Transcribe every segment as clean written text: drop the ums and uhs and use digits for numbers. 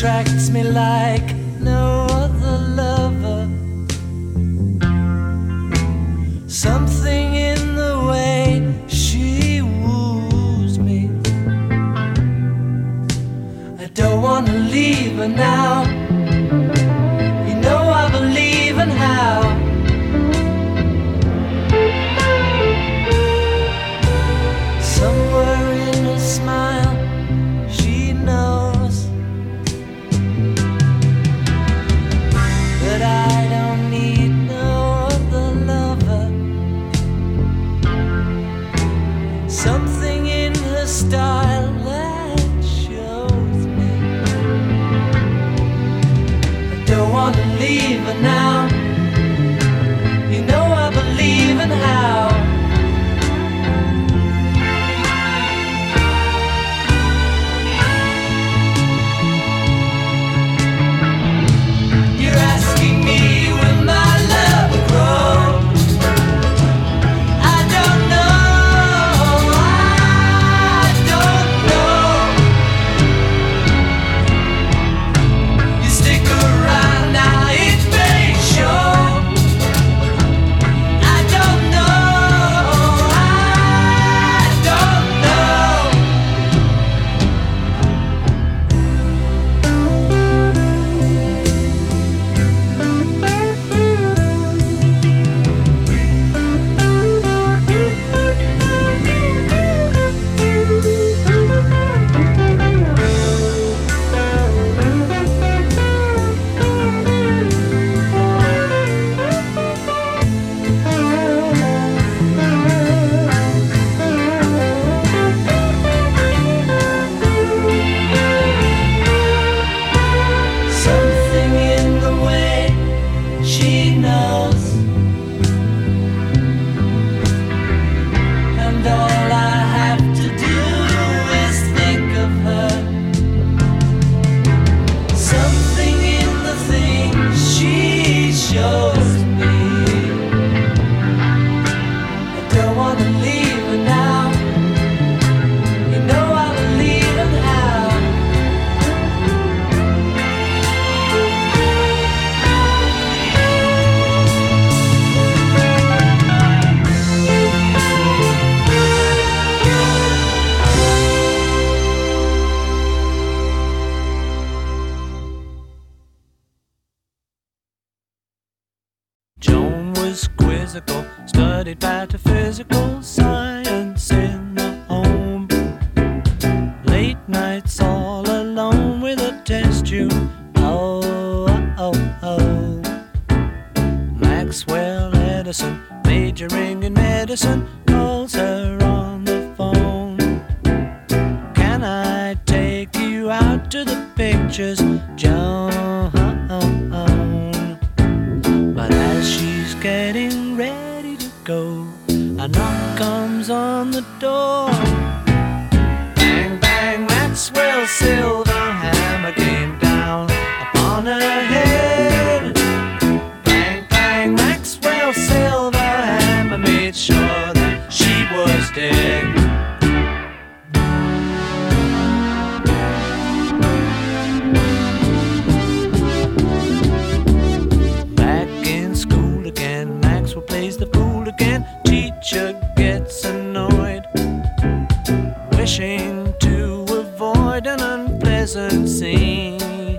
attracts me like no other lover. Something in the way she woos me. I don't wanna leave her now. You know I believe in how. Somewhere in her smile, she knows that I don't need no other lover. Something in her style that shows me I don't wanna leave her now. You know I believe in how. You're asking me, will my love grow? I don't know, I don't know. You stick around now, it may show. I don't know, I don't know. Something in the way she knows, and all I have to do is think of her. Something in the things she shows me. I don't wanna leave her now. You know I believe in how. Joan was quizzical, studied metaphysical science in the home. Late nights all alone with a test tube. Oh, oh, oh. Maxwell Edison, majoring in medicine, calls her on the phone. Can I take you out to the pictures, Joan? But as she's getting ready to go, a knock comes on the door. Bang, bang, Maxwell Silverhammer came down upon her head. Bang, bang, Maxwell Silverhammer made sure that she was dead. Back in school again, Maxwell plays the fool again. Teacher gets annoyed, wishing to avoid an unpleasant scene.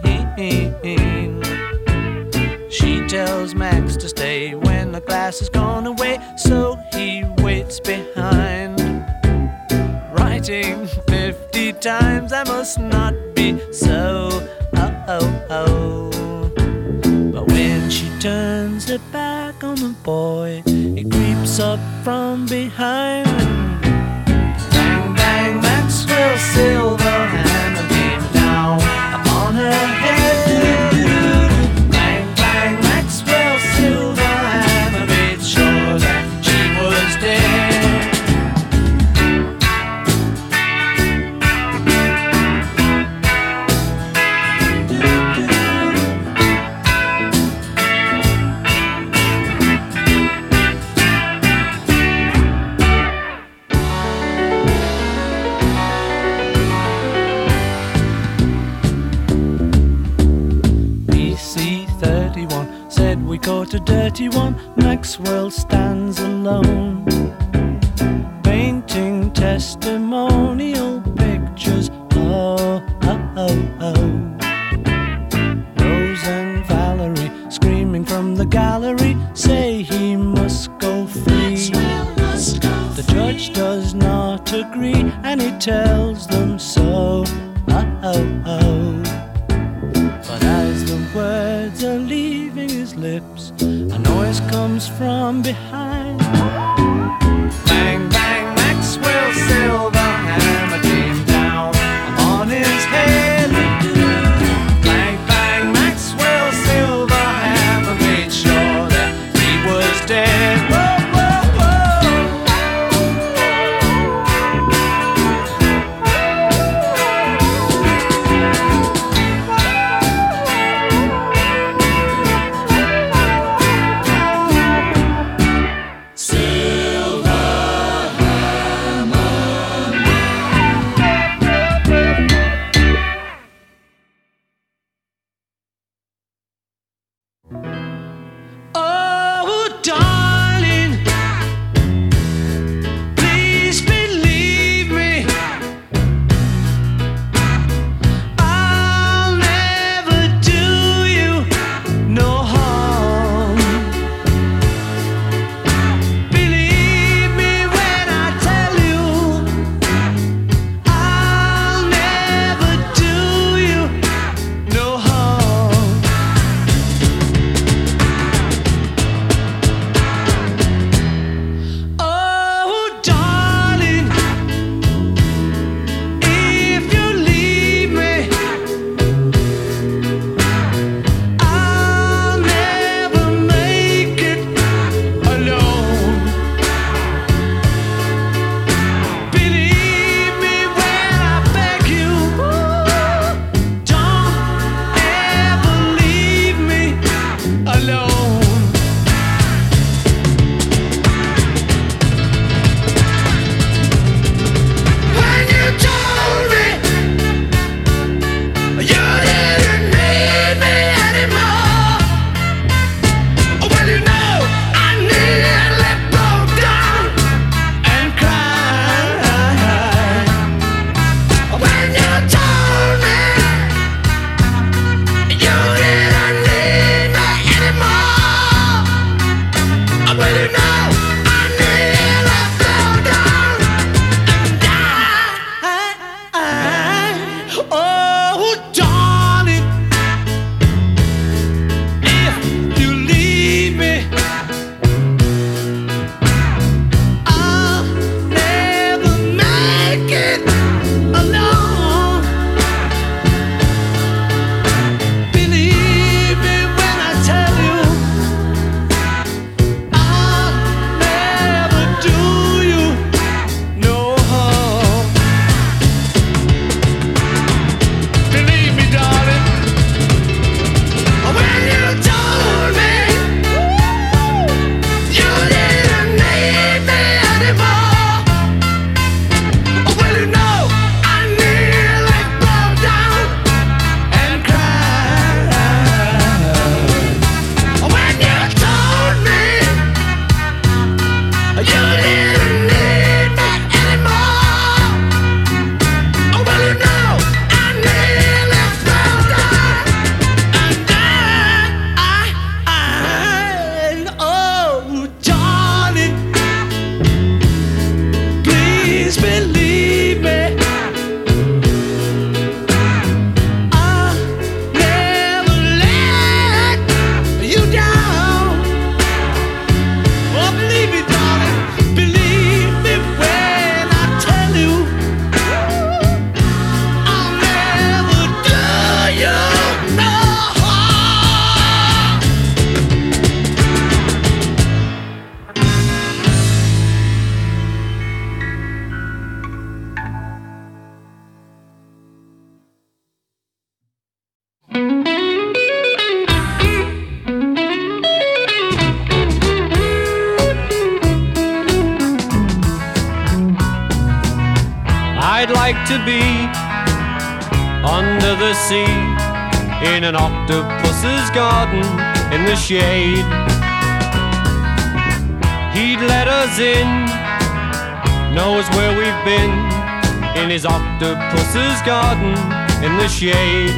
She tells Max to stay when the class has gone away, so he waits behind, writing 50 times, I must not be so, oh, oh, oh. But when she turns her back on the boy, he creeps up from behind. Bang, bang, Maxwell Silverhammer came down upon her head. Bang, bang, Maxwell Silverhammer made sure that she was dead. a dirty one. Maxwell stands alone, painting testimonial pictures. Oh, oh, oh, oh. Rose and Valerie screaming from the gallery say he must go free. The judge does not agree and he tells them so. Oh, oh, oh. But as the words are leaving his lips, a noise comes from behind. Bang, bang, Maxwell Silverhammer came down on his head. Bang, bang, Maxwell Silverhammer made sure that he was dead. Whoa, whoa, I'd like to be under the sea in an octopus's garden in the shade. He'd let us in, knows where we've been, in his octopus's garden in the shade.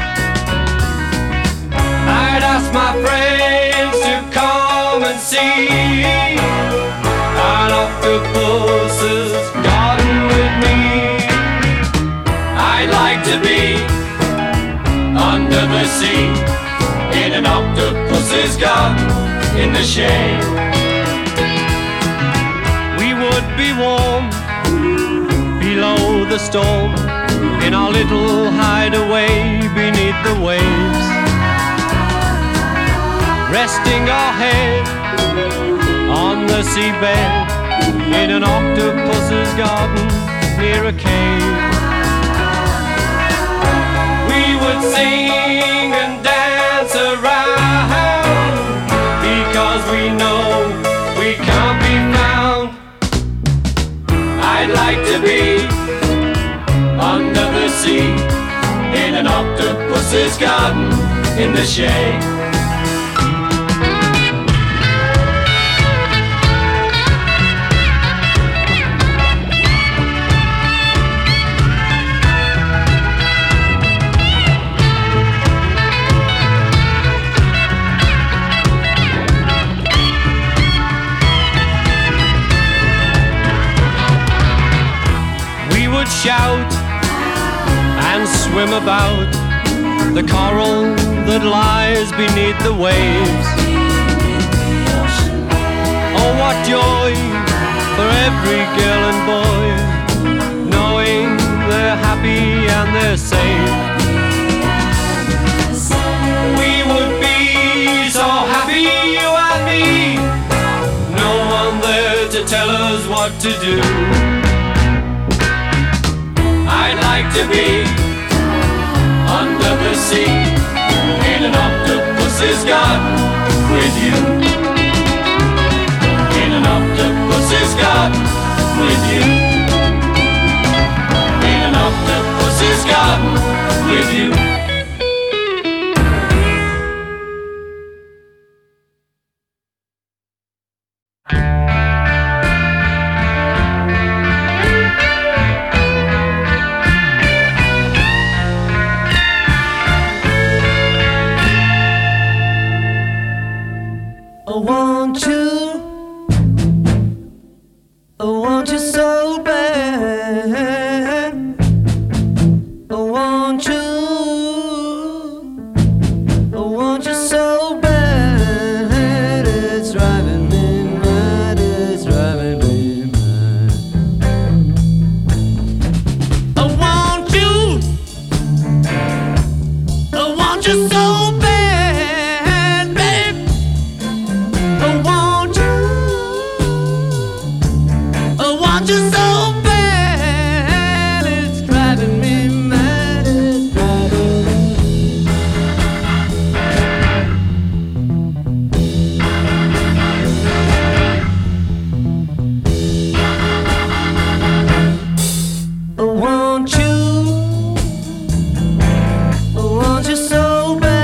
I'd ask my friends to come and see an octopus's garden with me. I'd like to be under the sea in an octopus's garden in the shade. We would be warm below the storm in our little hideaway beneath the waves, resting our head on the seabed in an octopus's garden near a cave. We would sing and dance around because we know we can't be found. I'd like to be under the sea in an octopus's garden in the shade. Shout and swim about the coral that lies beneath the waves. Oh, what joy for every girl and boy, knowing they're happy and they're safe. We would be so happy, you and me, no one there to tell us what to do. I'd like to be under the sea in an octopus's garden with you. In an octopus's garden with you. In an octopus's garden with you. I want you so bad. I want you so bad. It's driving me mad. It's driving me mad. I want you so bad, babe. I want you so bad, it's driving me mad, it's driving me. I want you so bad.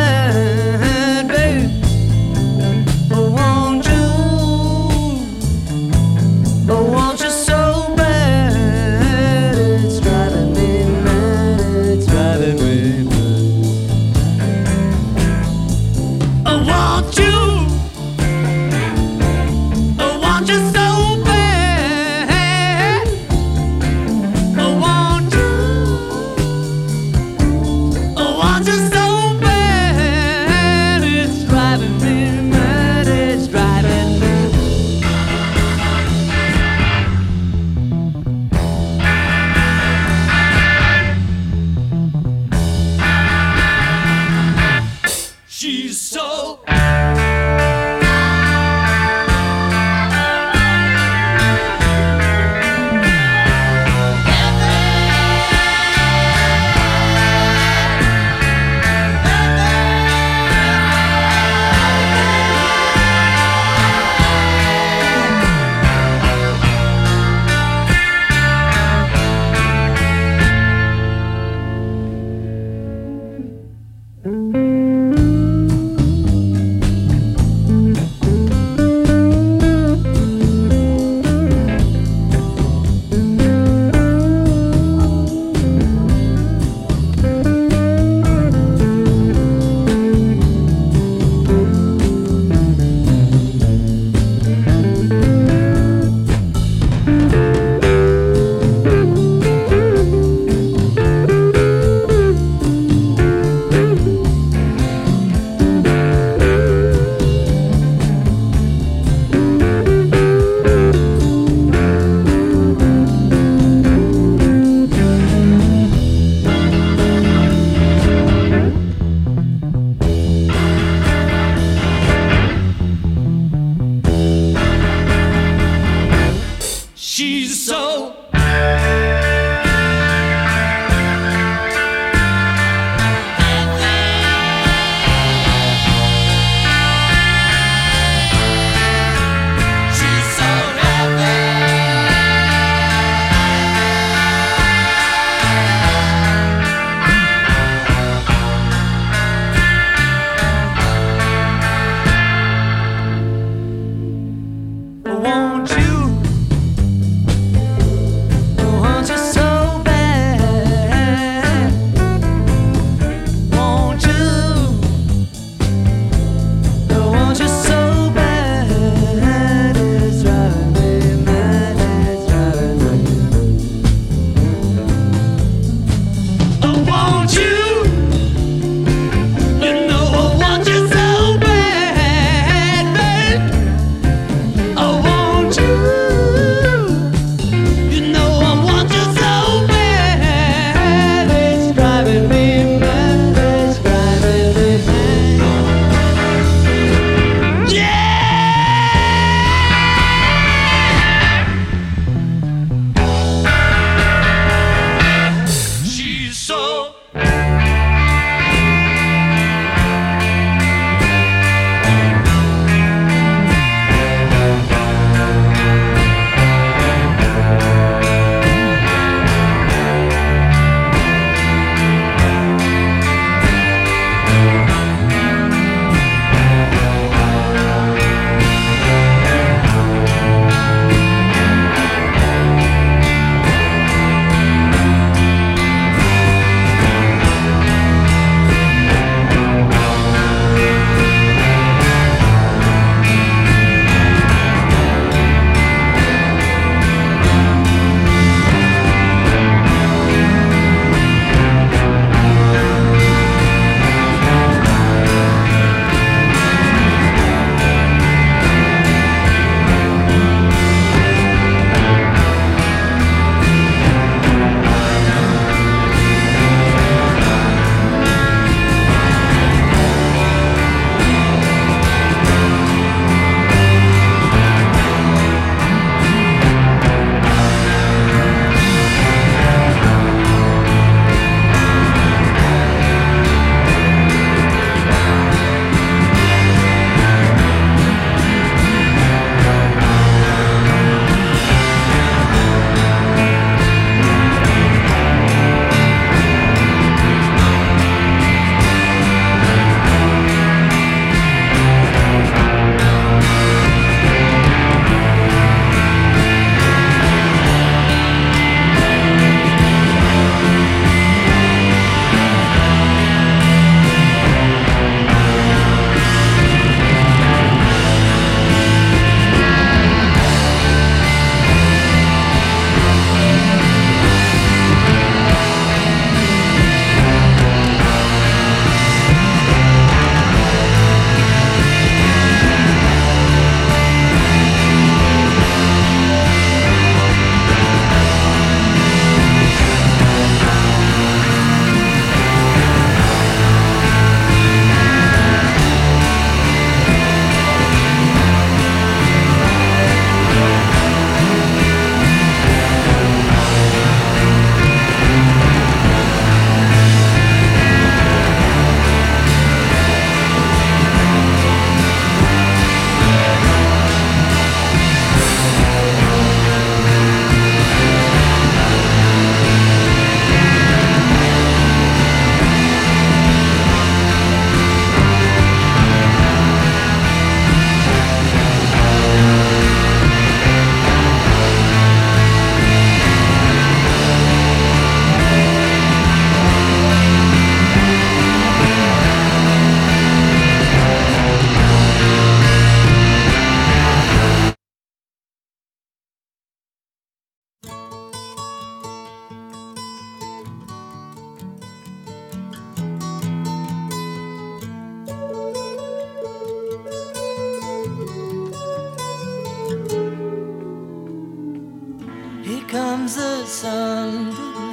comes the sun,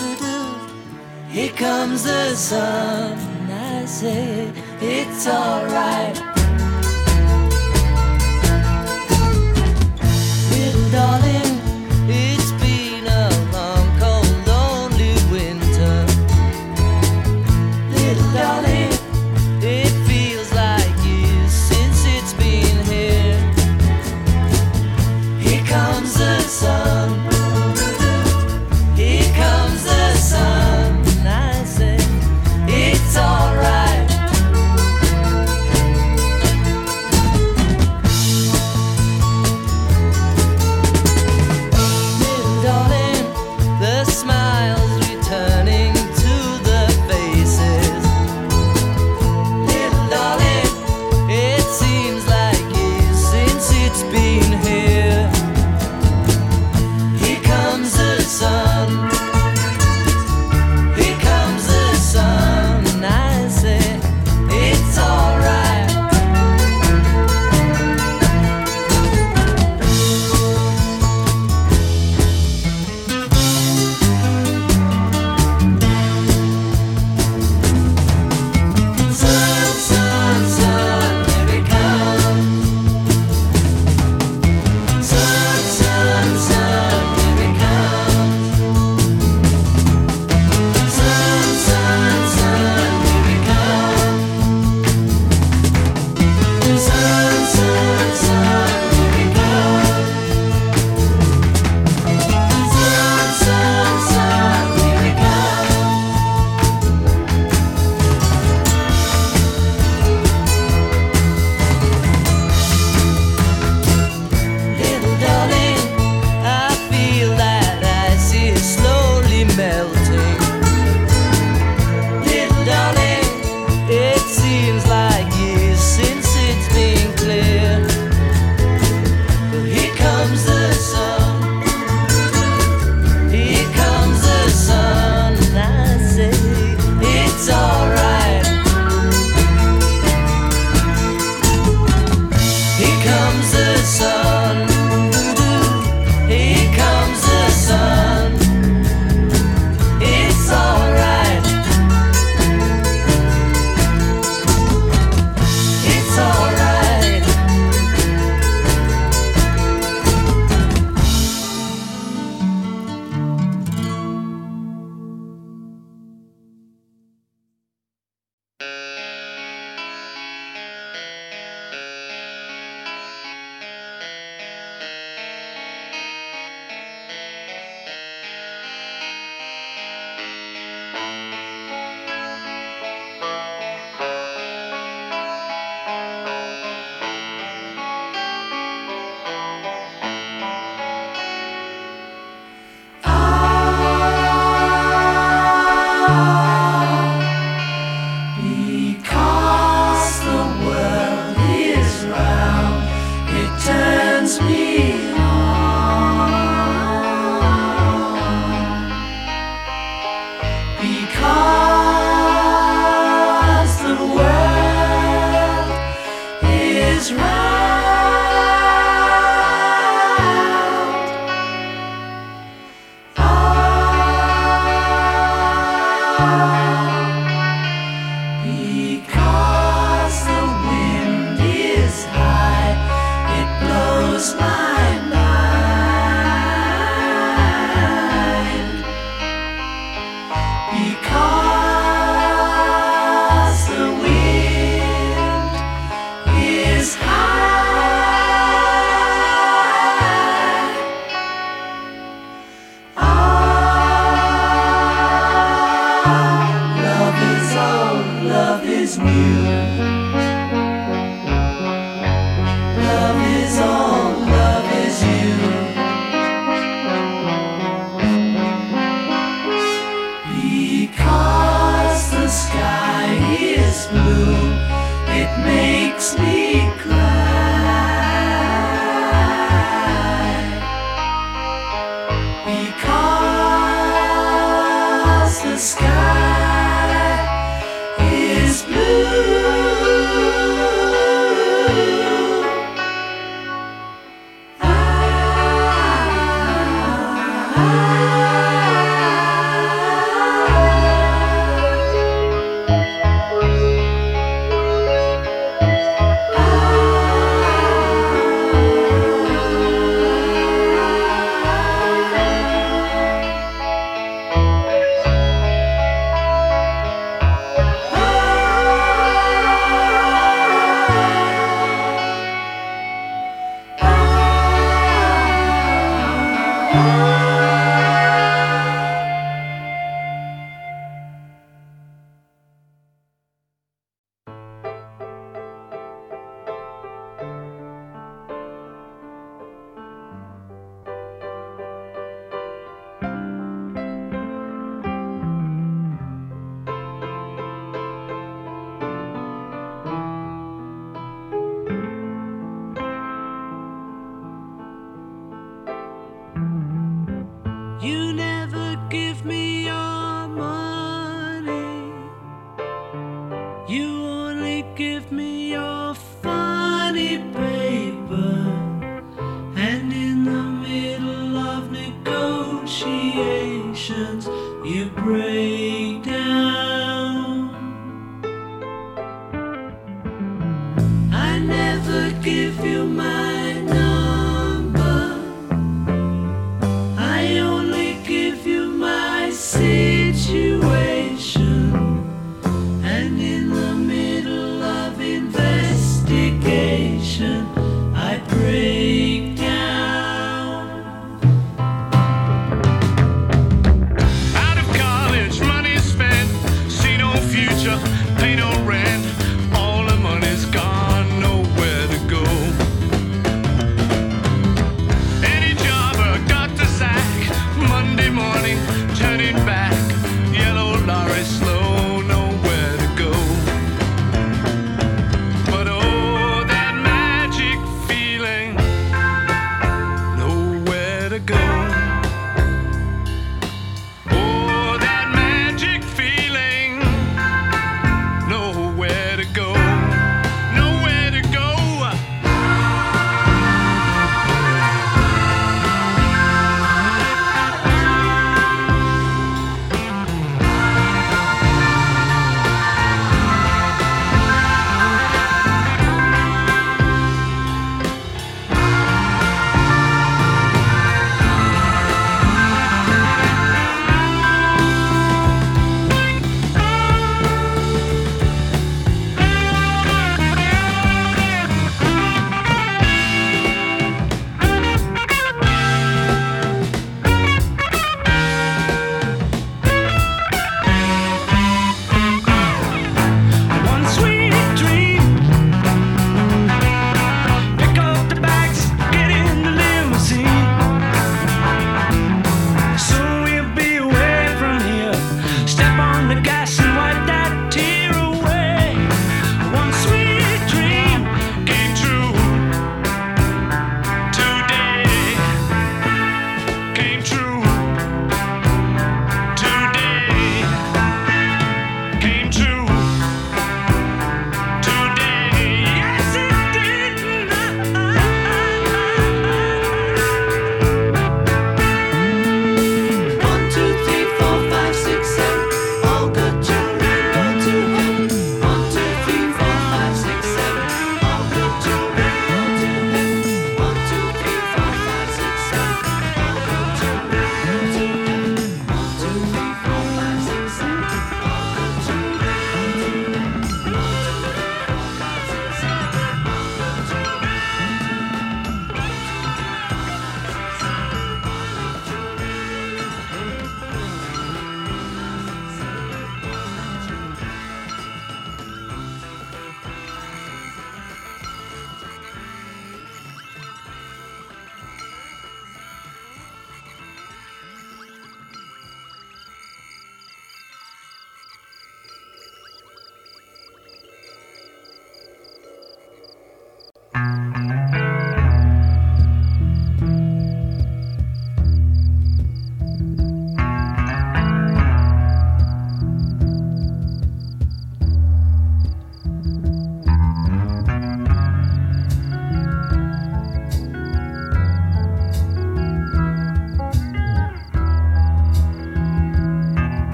doo-doo-doo. Here comes the sun, I say it's alright. Little darling, it's been a long, cold, lonely winter. Little darling, it feels like years since it's been here. Here comes the sun. Here comes the sun. I say it's alright. is new. Love is all, love is you. Because the sky is blue, it makes me cry. Because the sky is blue. You never give me your money. You only give me your funny paper. And in the middle of negotiations, you break down. I never give you my number. I only give you my situation. And in the middle of investigation, I break down. Out of college, money spent, see no future, pay no rent. All the money's gone, nowhere to go. Any job I got to sack, Monday morning, turning back. Yellow lorry slow, nowhere to go. But oh, that magic feeling, nowhere to go. Oh, that magic feeling, nowhere to go. Nowhere to go.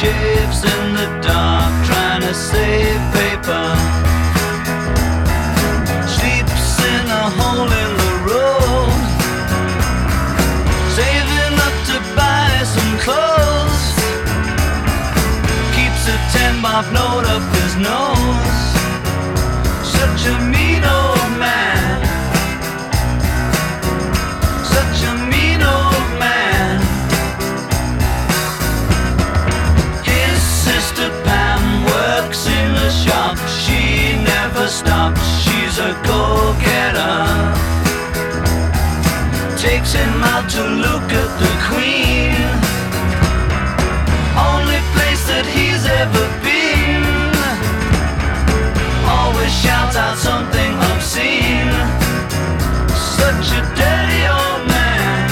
shaves in the dark, trying to save paper. Sleeps in a hole in the road, saving up to buy some clothes. Keeps a 10-bob note up his nose. Such a mean old man. Such a mean old man. His sister Pam works in the shop. She never stops, she's a go-getter. Takes him out to look at the Queen, only place that he's ever been. Always shouts out something obscene. Such a dirty old man.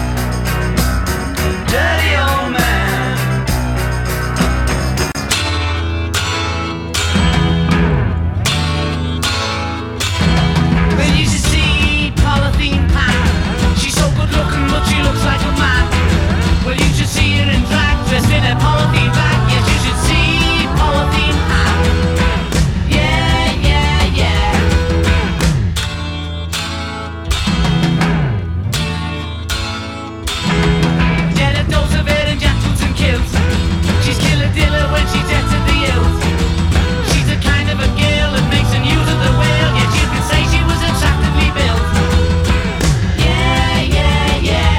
Dirty old man. Well, you should see Polythene Pam. She's so good looking, but she looks like a man. Well, you should see her in drag, dressed in a polythene bag. Yes, you should see Polythene Pam. Yeah, yeah, yeah. Get a dose of it and jackboots and kills. She's killer diller when she's dead to the hills. She's the kind of a girl that makes an use of the whale. Yet you could say she was attractively built. Yeah, yeah, yeah.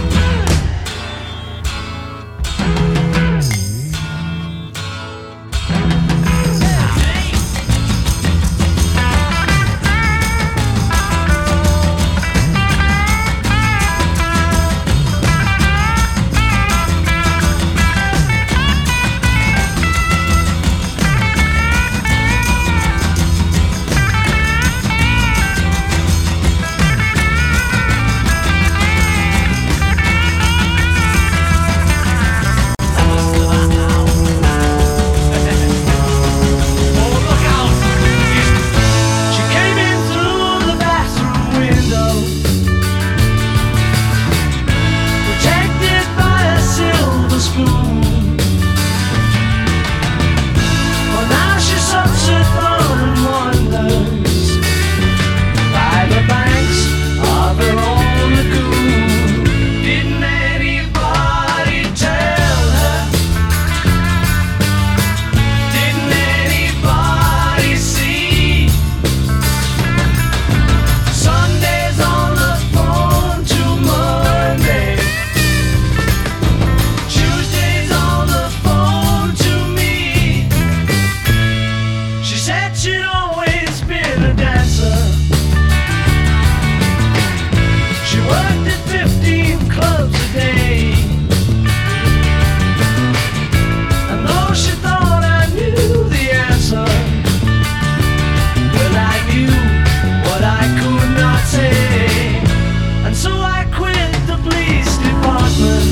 She came in through the bathroom window, protected by a silver spoon. Well, now she sucks her thumb and wonders by the banks of her own lagoon. Didn't anybody tell her? Didn't anybody see? Sunday's on the phone to Monday. Tuesday's on the phone to me. She said she'd always been a dancer. She worked at 15 clubs a day. And though she thought I knew the answer, well, I knew what I could not say. And so I quit the police department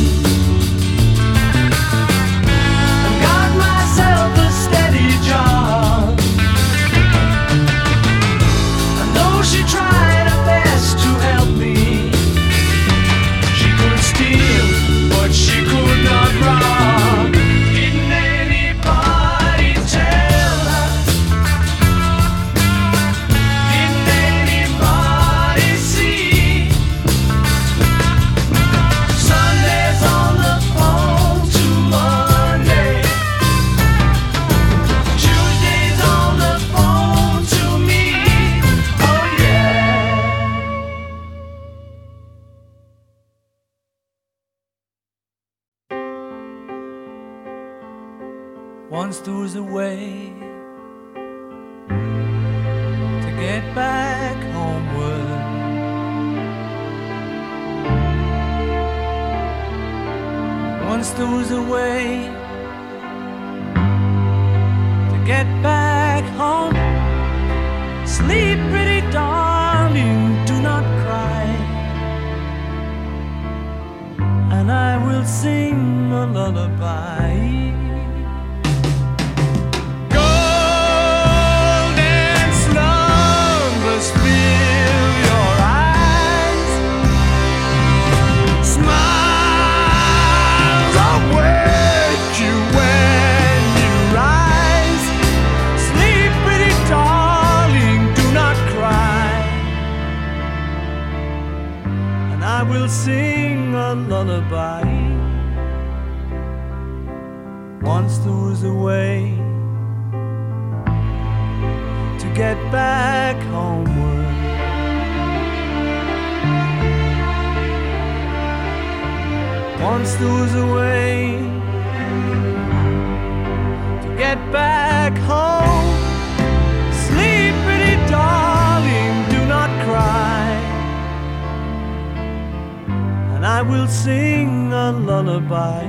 and got myself a steady job. And though she tried her best to help me, she could steal, but she could not rob. Didn't anybody tell her? Didn't anybody see? Sunday's on the phone to Monday. Tuesday's on the phone to me. Oh yeah. Once there was a way to get back homeward. Once there was a way to get back home. Sleep, pretty darling, do not cry, and I will sing a lullaby. Golden slumbers fill your eyes, smiles await you when I will sing a lullaby. Once there was a way to get back homeward. Once there was a way to get back home. Sleep, pretty darling, do not cry, and I will sing a lullaby.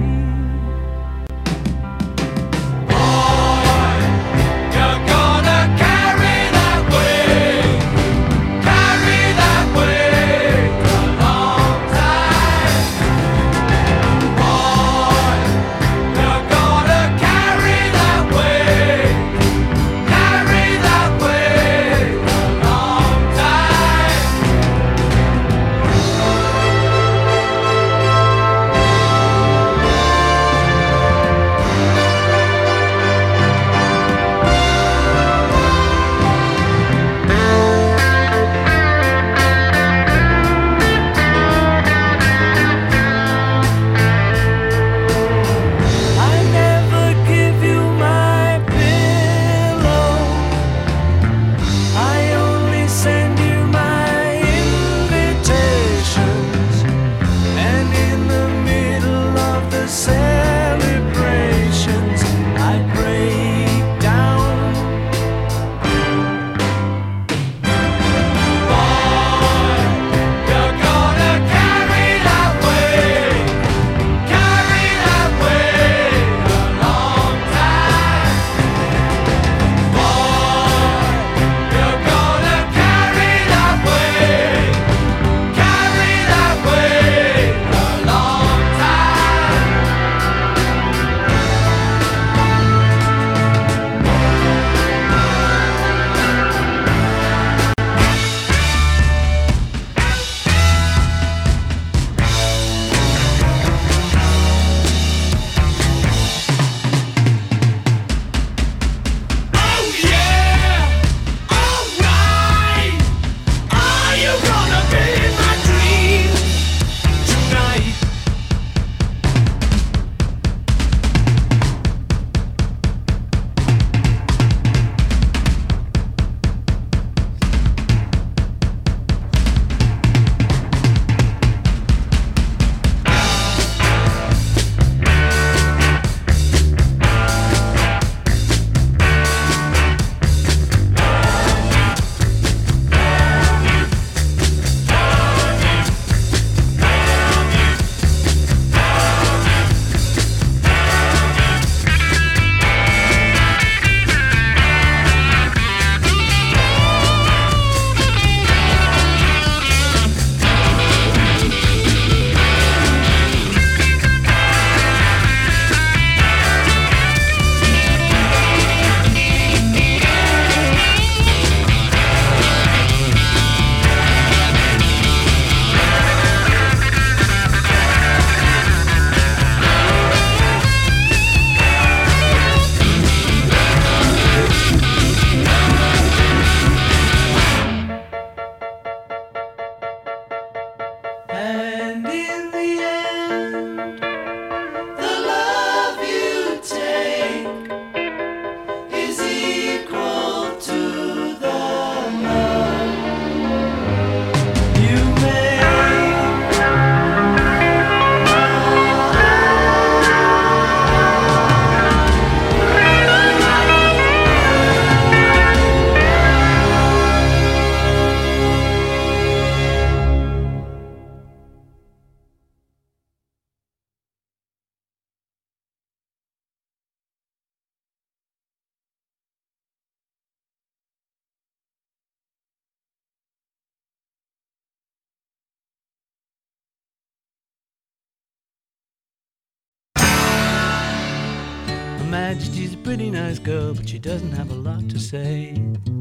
Majesty's a pretty nice girl, but she doesn't have a lot to say.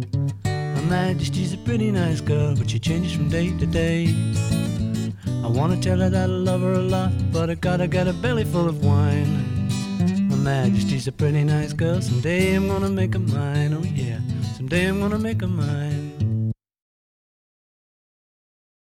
Her Majesty's a pretty nice girl, but she changes from day to day. I wanna tell her that I love her a lot, but I gotta get a belly full of wine. Her Majesty's a pretty nice girl, someday I'm gonna make her mine, oh yeah, someday I'm gonna make her mine.